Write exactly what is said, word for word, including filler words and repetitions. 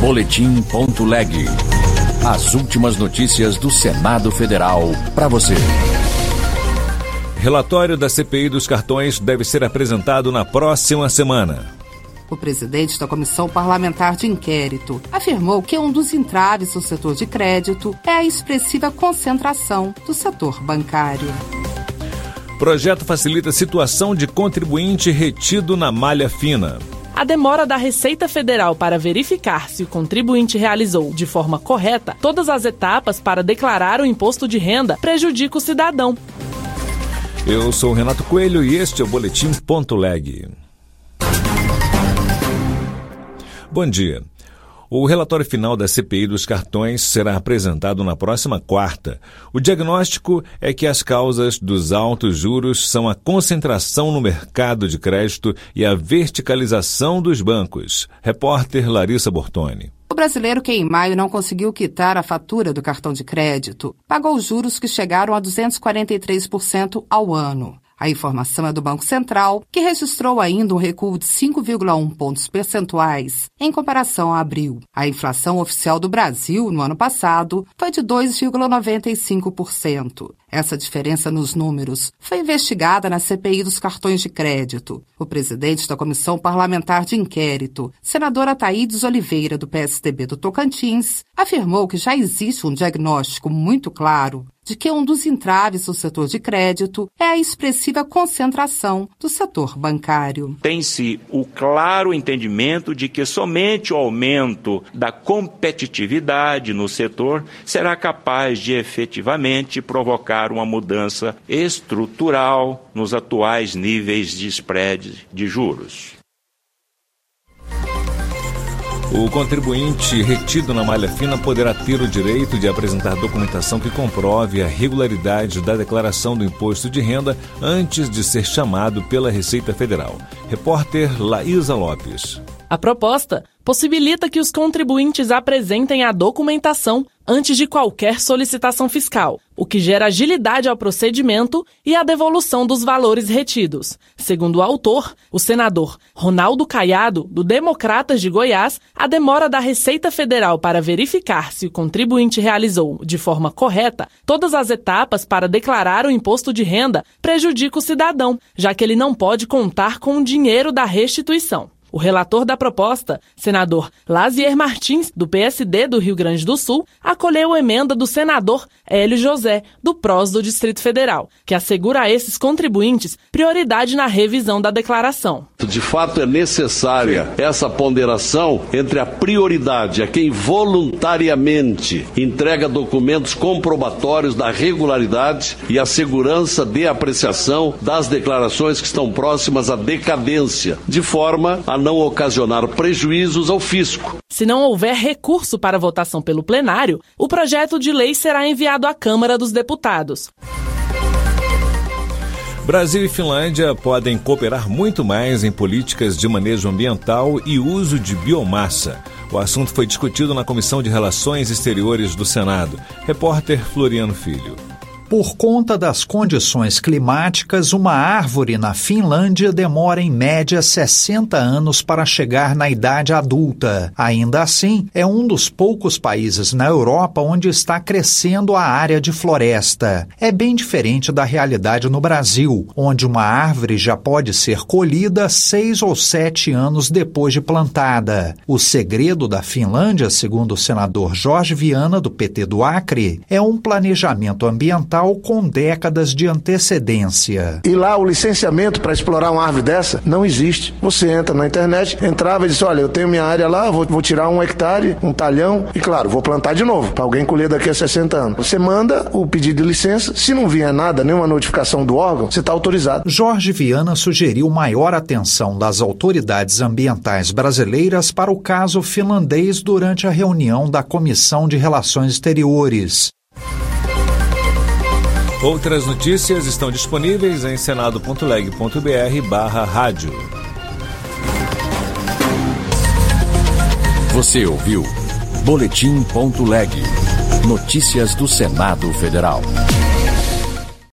Boletim.leg. As últimas notícias do Senado Federal para você. Relatório da C P I dos cartões deve ser apresentado na próxima semana. O presidente da Comissão Parlamentar de Inquérito afirmou que um dos entraves do setor de crédito é a expressiva concentração do setor bancário. Projeto facilita a situação de contribuinte retido na malha fina. A demora da Receita Federal para verificar se o contribuinte realizou de forma correta todas as etapas para declarar o imposto de renda prejudica o cidadão. Eu sou o Renato Coelho e este é o Boletim.leg. Bom dia. O relatório final da C P I dos cartões será apresentado na próxima quarta. O diagnóstico é que as causas dos altos juros são a concentração no mercado de crédito e a verticalização dos bancos. Repórter Larissa Bortoni. O brasileiro que em maio não conseguiu quitar a fatura do cartão de crédito pagou juros que chegaram a duzentos e quarenta e três por cento ao ano. A informação é do Banco Central, que registrou ainda um recuo de cinco vírgula um pontos percentuais em comparação a abril. A inflação oficial do Brasil no ano passado foi de dois vírgula noventa e cinco por cento. Essa diferença nos números foi investigada na C P I dos cartões de crédito. O presidente da Comissão Parlamentar de Inquérito, senadora Thaídes Oliveira, do P S D B do Tocantins, afirmou que já existe um diagnóstico muito claro de que um dos entraves do setor de crédito é a expressiva concentração do setor bancário. Tem-se o claro entendimento de que somente o aumento da competitividade no setor será capaz de efetivamente provocar uma mudança estrutural nos atuais níveis de spread de juros. O contribuinte retido na malha fina poderá ter o direito de apresentar documentação que comprove a regularidade da declaração do imposto de renda antes de ser chamado pela Receita Federal. Repórter Laísa Lopes. A proposta possibilita que os contribuintes apresentem a documentação antes de qualquer solicitação fiscal, o que gera agilidade ao procedimento e a devolução dos valores retidos. Segundo o autor, o senador Ronaldo Caiado, do Democratas de Goiás, a demora da Receita Federal para verificar se o contribuinte realizou de forma correta todas as etapas para declarar o imposto de renda prejudica o cidadão, já que ele não pode contar com o dinheiro da restituição. O relator da proposta, senador Lazier Martins, do P S D do Rio Grande do Sul, acolheu a emenda do senador Hélio José, do P R O S do Distrito Federal, que assegura a esses contribuintes prioridade na revisão da declaração. De fato, é necessária essa ponderação entre a prioridade a quem voluntariamente entrega documentos comprobatórios da regularidade e a segurança de apreciação das declarações que estão próximas à decadência, de forma a não ocasionar prejuízos ao fisco. Se não houver recurso para votação pelo plenário, o projeto de lei será enviado à Câmara dos Deputados. Brasil e Finlândia podem cooperar muito mais em políticas de manejo ambiental e uso de biomassa. O assunto foi discutido na Comissão de Relações Exteriores do Senado. Repórter Floriano Filho. Por conta das condições climáticas, uma árvore na Finlândia demora em média sessenta anos para chegar na idade adulta. Ainda assim, é um dos poucos países na Europa onde está crescendo a área de floresta. É bem diferente da realidade no Brasil, onde uma árvore já pode ser colhida seis ou sete anos depois de plantada. O segredo da Finlândia, segundo o senador Jorge Viana, do P T do Acre, é um planejamento ambiental com décadas de antecedência. E lá o licenciamento para explorar uma árvore dessa não existe. Você entra na internet, entrava e disse, olha, eu tenho minha área lá, vou, vou tirar um hectare, um talhão e claro, vou plantar de novo, para alguém colher daqui a sessenta anos. Você manda o pedido de licença, se não vier nada, nenhuma notificação do órgão, você está autorizado. Jorge Viana sugeriu maior atenção das autoridades ambientais brasileiras para o caso finlandês durante a reunião da Comissão de Relações Exteriores. Outras notícias estão disponíveis em senado.leg.br barra rádio. Você ouviu Boletim.leg. Notícias do Senado Federal.